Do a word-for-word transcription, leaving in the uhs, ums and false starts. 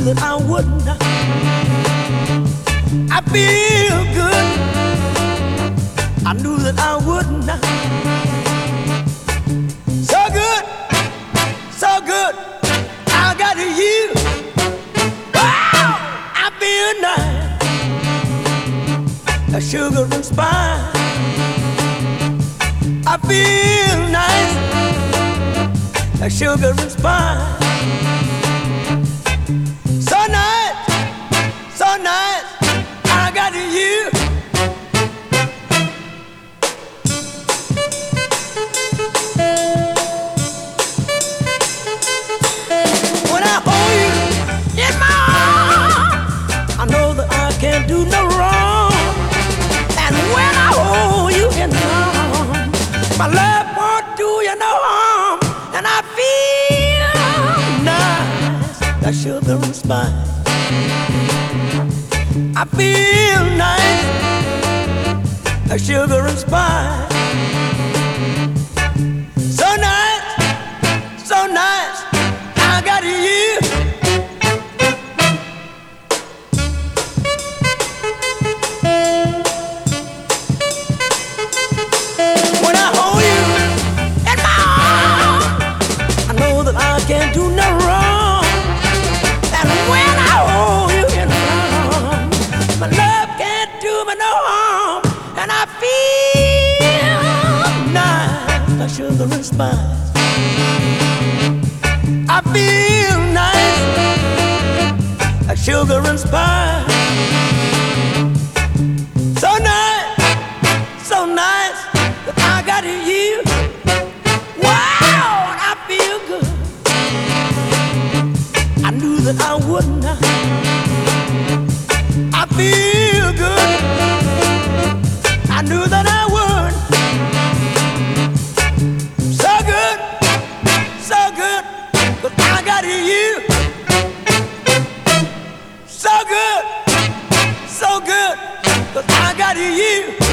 that I wouldn't. I feel good. I knew that I wouldn't. So good, so good. I got you. Wow, I feel nice. A sugar and spice. I feel nice. A sugar and spice. So nice, so nice. I got you. When I hold you in my arms, I know that I can't do no wrong. And when I hold you in my arms, my love won't do you no harm. And I feel nice, that sugar and spice. I feel nice, that sugar and spice. So nice, so nice, I got you. When I hold you in my arms, I know that I can't do no wrong. And when I hold you in my arms, my love can't do me no harm. And I feel nice, like sugar and spice. I feel nice, like sugar and spice. So nice, so nice, that I got you. Wow, and I feel good. I knew that I wouldn't. I feel good. I knew that I would. So good, so good, but I got you. So good, so good, but I got you.